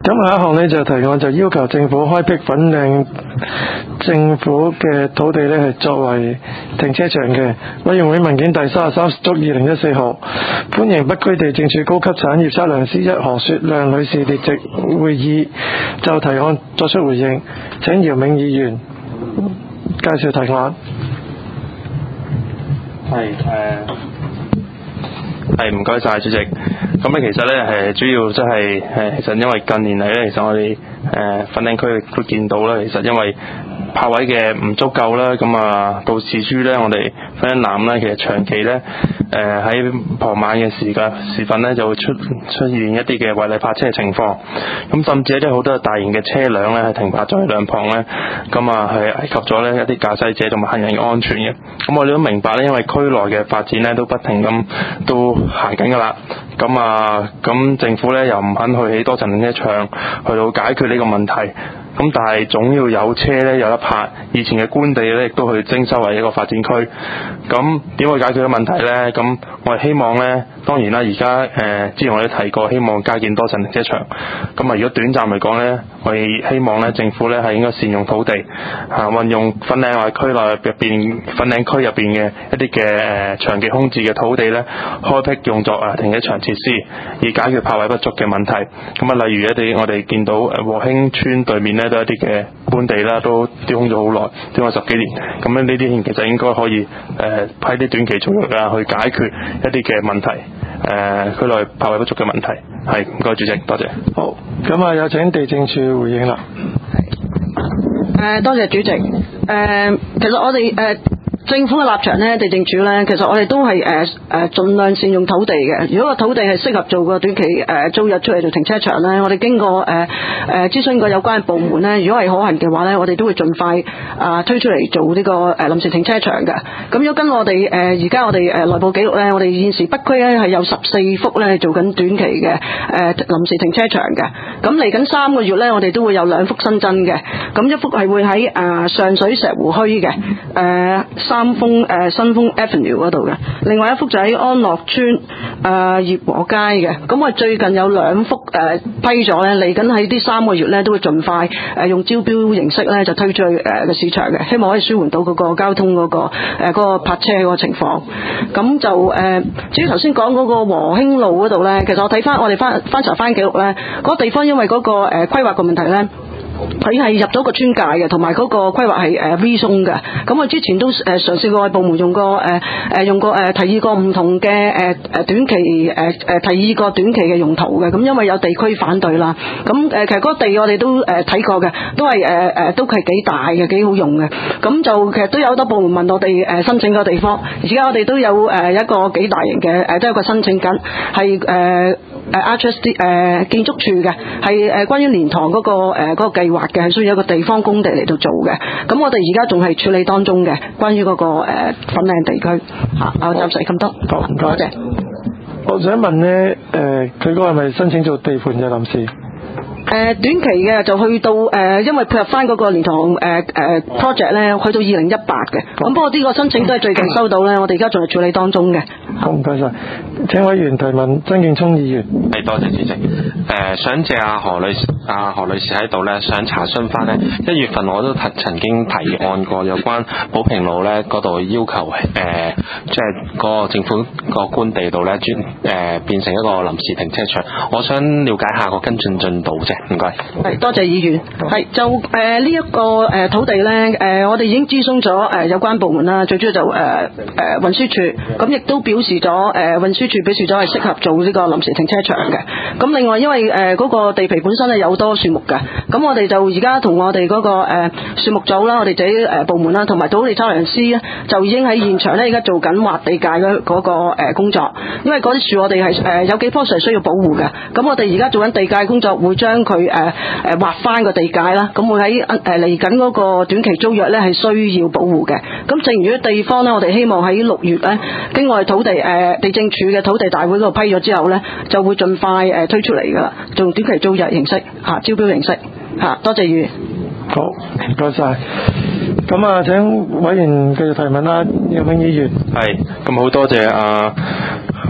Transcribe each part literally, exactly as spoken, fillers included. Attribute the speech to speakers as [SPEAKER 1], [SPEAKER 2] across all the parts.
[SPEAKER 1] 咁下一項呢，就提案就要求政府開闢粉嶺政府嘅土地呢，係作為停車場嘅。委員會文件第三十三足二零一四號，歡迎北區地政處高級產業測量師一何雪亮女士列席會議，就提案作出回應。請姚銘議員介紹提案。
[SPEAKER 2] 係誒。係唔該晒主席。咁咧其實咧誒主要即係誒其實因為近年嚟咧，其實我哋誒粉嶺區都見到啦，其實因為泊位嘅唔足夠啦，咁啊導致於咧我哋粉嶺南咧其實長期咧誒喺傍晚嘅時間時分咧就會出出現一啲嘅違例泊車嘅情況，咁甚至一啲好多大型嘅車輛咧係停泊咗喺兩旁咧，咁啊係危及咗咧一啲駕駛者同埋行人嘅安全嘅。咁我哋都明白咧，因為區內嘅發展咧都不停咁都行緊噶啦，咁啊咁政府咧又唔肯去起多層停車場去到解決呢個問題。咁但係總要有車咧有得泊，以前嘅官地咧亦都去徵收為一個發展區。咁點去解決嘅問題咧？咁我哋希望咧，當然啦，而家誒之前我哋提過，希望加建多層停車場。咁啊，如果短暫嚟講咧，我哋希望咧政府咧係應該善用土地，啊運用粉嶺或區內入邊粉嶺區入邊嘅一啲嘅誒長期空置嘅土地咧，開闢用作啊停車場設施，以解決泊位不足嘅問題。咁啊，例如一啲我哋見到誒和興村對面咧都有一啲嘅官地啦，都丟空咗好耐，丟咗十幾年。咁咧呢啲其實應該可以誒、呃、批啲短期租約啊，去解決一啲嘅問題，誒、呃、區內泊位不足嘅問題。係唔該主席，多謝。
[SPEAKER 1] 好，咁啊有請地政處回應啦。
[SPEAKER 3] 誒、呃、多謝主席。誒、呃、其實我哋誒。呃政府嘅立場呢，地政署呢，其實我哋都係誒誒盡量善用土地嘅。如果個土地係適合做個短期誒、呃、租約出嚟做停車場呢，我哋經過誒誒諮詢過有關嘅部門呢，如果係可行嘅話呢，我哋都會盡快啊、呃、推出嚟做呢、這個誒臨、呃、時停車場嘅。咁如果跟我哋誒而家我哋誒內部記錄呢，我哋現時北區呢係有十四幅呢做緊短期嘅誒、呃、臨時停車場嘅。咁嚟緊三個月呢，我哋都會有兩幅新增嘅。咁一幅係會喺啊、呃、上水石湖墟嘅誒。呃三豐誒新豐 Avenue 嗰度嘅，另外一幅就喺安樂村誒業和街嘅。咁我最近有兩幅誒、呃、批咗咧，嚟緊喺呢三個月咧都會盡快誒、呃、用招標形式咧就推出去誒嘅市場嘅，希望可以舒緩到嗰個交通嗰、嗰個誒嗰、呃嗰個泊車嗰個情況。咁就誒、呃、至於頭先講嗰個和興路嗰度咧，其實我睇翻我哋翻翻查翻記錄咧，嗰、嗰個地方因為嗰、嗰個誒、呃、規劃個問題咧。佢係入咗個村界嘅，同埋嗰個規劃係誒 V 鬆嘅。咁我之前都誒嘗試過部門用過誒誒用過誒提議過唔同嘅誒誒短期誒誒提議過短期嘅用途嘅。咁因為有地區反對啦。咁誒其實嗰個地我哋都誒睇過嘅，都係誒誒都係幾大嘅，幾好用嘅。咁就其實都有好多部門問我哋誒申請個地方。而家我哋都有誒一個幾大型嘅誒都有個申請緊，係誒誒 Arches 誒建築處嘅，係誒關於蓮塘嗰個誒嗰個計劃嘅，係需要一個地方工地嚟到做嘅。咁我哋而家仲係處理當中嘅，關於嗰個誒粉嶺地區嚇。我暫時咁多。
[SPEAKER 1] 好，唔該。
[SPEAKER 3] 多謝。
[SPEAKER 1] 我想問呢，誒佢嗰個係咪申請做地盤嘅臨時？
[SPEAKER 3] 誒、呃、短期嘅就去到誒、呃，因為配合翻嗰個蓮塘誒誒 project 咧，去到二零一八嘅。咁不過呢個申請都係最近收到咧，我哋而家仲係處理當中嘅。
[SPEAKER 1] 好，唔該晒。請委員提問，曾敬聰議員。
[SPEAKER 4] 係，多謝主席。誒、呃，想借阿何女阿、啊、何女士喺度咧，想查詢翻咧，一月份我都曾曾經提案過有關寶平路咧嗰度要求誒，即係嗰個政府個官地度咧專誒變成一個臨時停車場。我想了解下個跟進進度啫。唔該，
[SPEAKER 3] 係多謝議員。係就誒呢一個誒、呃、土地咧，誒、呃、我哋已經諮詢咗誒有關部門啦，最主要就誒誒、呃、運輸署，咁亦都表示咗誒、呃、運輸署表示咗係適合做呢個臨時停車場嘅。咁另外因為誒嗰、呃那個地皮本身係有好多樹木嘅，咁我哋就而家同我哋嗰、那個誒、呃、樹木組啦，我哋自己誒部門啦，同埋土地測量師咧，就已經喺現場咧而家做緊劃地界嗰嗰個誒工作，因為嗰啲樹我哋係誒有幾棵樹係需要保護嘅，咁我哋而家做緊地界工作，會將佢誒誒劃翻個地界啦，咁會喺誒嚟緊嗰個短期租約咧係需要保護嘅。咁正如啲地方咧，我哋希望喺六月咧，經過土地誒、呃、地政處嘅土地大會嗰度批咗之後咧，就會盡快誒推出嚟噶啦，用短期租約形式嚇、啊、招標形式嚇、啊。多謝議員。
[SPEAKER 1] 好，唔該晒。咁啊，請委員繼續提問啦，姚銘議員。
[SPEAKER 2] 係，咁好多謝啊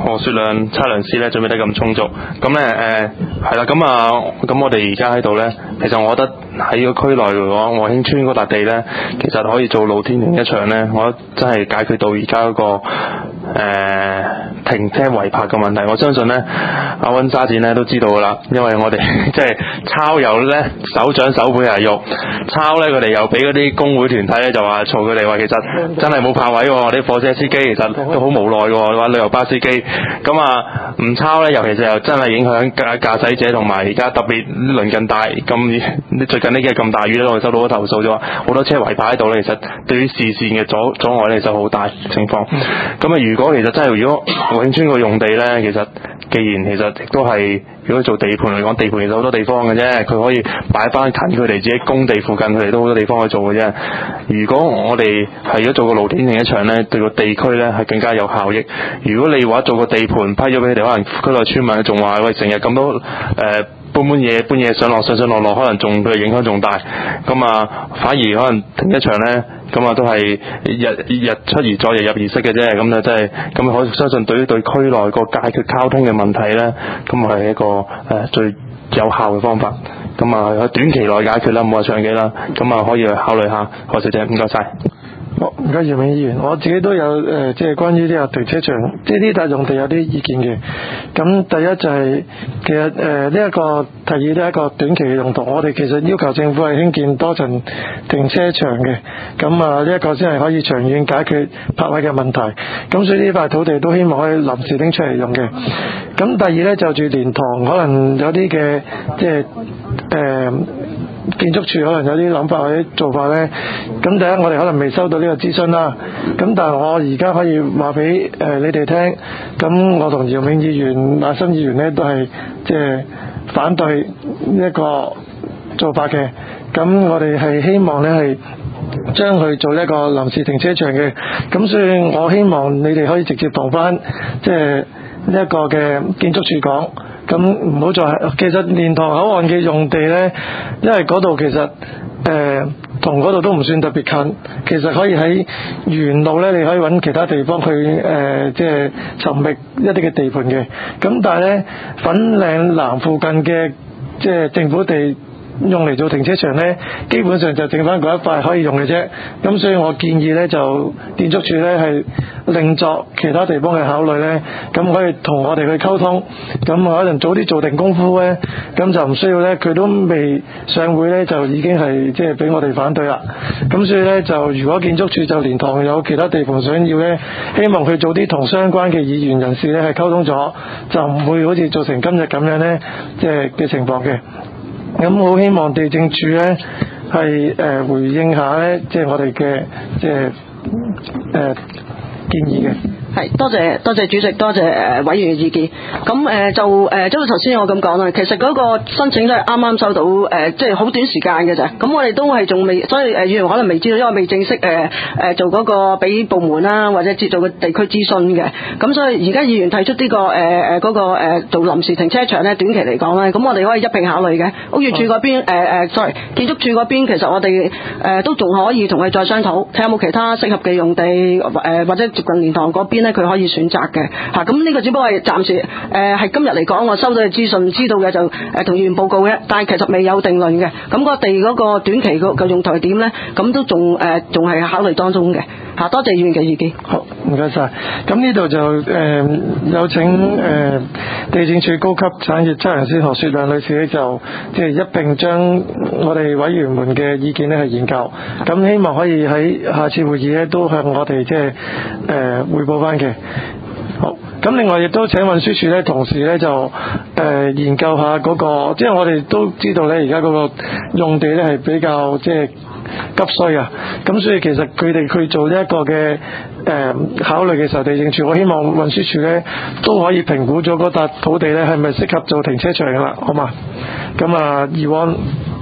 [SPEAKER 2] 何雪亮測量師咧準備得咁充足。咁咧誒係啦，咁啊咁我哋而家喺度咧，其實我覺得喺個區內嚟講，和興村嗰笪地咧，其實可以做露天停車場咧，我覺得真係解決到而家嗰個誒、呃、停車違泊嘅問題。我相信咧，阿溫沙展咧都知道噶啦，因為我哋即係抄油咧手掌手背係肉，抄咧佢哋又俾嗰啲工會團體咧就話嘈佢哋話，其實真係冇泊位喎，啲貨車司機其實都好無奈喎，話旅遊巴司機咁啊唔抄咧，尤其是又真係影響駕駕駛者同埋而家特別鄰近大咁最近呢幾日咁大雨咧，我哋收到好多投訴就話好多車違泊喺度咧，其實對於視線嘅阻阻礙咧就好大情況。咁啊，如果其實真係如果和興村個用地咧，其實既然其實亦都係如果做地盤嚟講，地盤其實好多地方嘅啫，佢可以擺翻近佢哋自己工地附近，佢哋都好多地方去做嘅啫。如果我哋係如果做個露天停車場咧，對個地區咧係更加有效益。如果你話做個地盤批咗俾佢哋，可能區內村民仲話喂，成日咁多誒、呃、搬搬嘢搬嘢上落上上落落，可能仲對影響仲大。咁啊，反而可能停車場咧，咁啊都係日日出而作，日入而息嘅啫。咁就真係咁，我相信對於對區內個解決交通嘅問題咧，咁係一個誒、呃、最有效嘅方法。咁啊喺短期內解決啦，唔好話長期啦。咁啊可以去考慮下。何小姐，唔該晒。
[SPEAKER 1] 好，唔該姚明議員，我自己都有誒、呃，即係關於呢個停車場，即係呢笪用地有啲意見嘅。咁第一就係、是、其實誒呢一個提議呢一個短期嘅用途，我哋其實要求政府係興建多層停車場嘅。咁啊呢一個先係可以長遠解決泊位嘅問題。咁所以呢塊土地都希望可以臨時拎出嚟用嘅。咁第二呢，就住蓮塘，可能有啲嘅即係誒。呃建築署可能有啲諗法或者做法呢。咁第一我哋可能未收到呢個諮詢啦，咁但係我而家可以話俾誒你哋聽，咁我同姚明議員、阿新議員呢都係即係反對呢一個做法嘅，咁我哋係希望呢係將佢做一個臨時停車場嘅，咁所以我希望你哋可以直接同翻即係呢一個嘅建築署講。咁唔好再係，其實蓮塘口岸嘅用地呢，因為嗰度其實誒同嗰度都唔算特別近，其實可以喺沿路呢，你可以揾其他地方去誒，即係尋覓一啲嘅地盤嘅。咁但係呢，粉嶺南附近嘅即係政府地用嚟做停車場呢，基本上就剩翻嗰一塊可以用嘅啫。咁所以我建議呢，就建築署呢係另作其他地方嘅考慮呢，咁可以同我哋去溝通，咁可能早啲做定功夫呢，咁就唔需要呢，佢都未上會呢，就已經係即係俾我哋反對啦。咁所以呢，就如果建築署就蓮塘有其他地盤想要呢，希望佢早啲同相關嘅議員人士呢係溝通咗，就唔會好似做成今日咁樣呢，即係嘅情況嘅。咁好希望地政署呢係誒、呃、回應下呢，即係我哋嘅即係誒、呃、建議嘅。
[SPEAKER 3] 係，多謝多謝主席，多謝誒委員嘅意見。咁誒、呃、就誒，即係頭先我咁講啦，其實嗰個申請都係啱啱收到，誒即係好短時間嘅咋。咁我哋都係仲未，所以誒議員可能未知道，因為未正式誒誒、呃、做嗰個俾部門啦，或者接做個地區諮詢嘅。咁所以而家議員提出呢、這個誒誒嗰個誒、呃、做臨時停車場咧，短期嚟講咧，咁我哋可以一併考慮嘅。屋宇署嗰邊誒誒 sorry 建築署嗰邊，其實我哋誒、呃、都仲可以同佢再商討，睇下有冇其他適合嘅用地，誒、呃、或者接近蓮塘嗰邊。佢可以選擇嘅嚇，咁呢個只不過係暫時誒係、呃、今日嚟講，我收到嘅資訊知道嘅就誒同議員報告嘅，但係其實未有定論嘅。咁個地嗰個短期個嘅用途係點咧？咁都仲誒仲係考慮當中嘅嚇。多謝議員嘅意見。
[SPEAKER 1] 好，唔該晒。咁呢度就誒、呃、有請誒、呃、地政署高級產業測量師何雪亮女士咧，就即係一並將我哋委員們嘅意見咧去研究，咁希望可以喺下次會議咧都向我哋即係誒彙報翻嘅。好，咁另外亦都請運輸署咧，同時咧就誒、呃、研究下嗰、那個，即係我哋都知道咧，而家嗰個用地咧係比較即係急需啊，咁所以其實佢哋去做呢一個嘅誒、呃、考慮嘅時候，地政署我希望運輸署咧都可以評估咗嗰笪土地咧係咪適合做停車場噶啦，好嘛？咁啊，議員。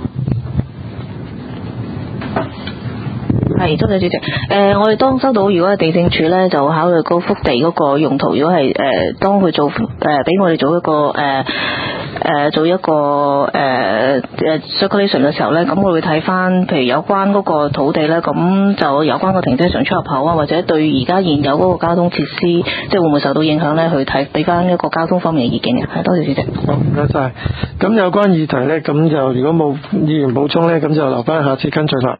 [SPEAKER 5] 係，多謝主席。誒、呃，我哋當收到，如果係地政署咧，就考慮高幅地嗰個用途。如果係誒、呃，當佢做誒，俾、呃、我哋做一個誒誒、 呃、做一個誒誒、呃、circulation 嘅時候咧，咁我會睇翻譬如有關嗰個土地咧，咁就有關個停車場出入口啊，或者對而家現有嗰個交通設施，即係會唔會受到影響咧？去睇俾翻一個交通方面嘅意見嘅。係，多謝主席。
[SPEAKER 1] 好，唔該晒。咁有關議題咧，咁就如果冇議員補充咧，咁就留翻下次跟進啦。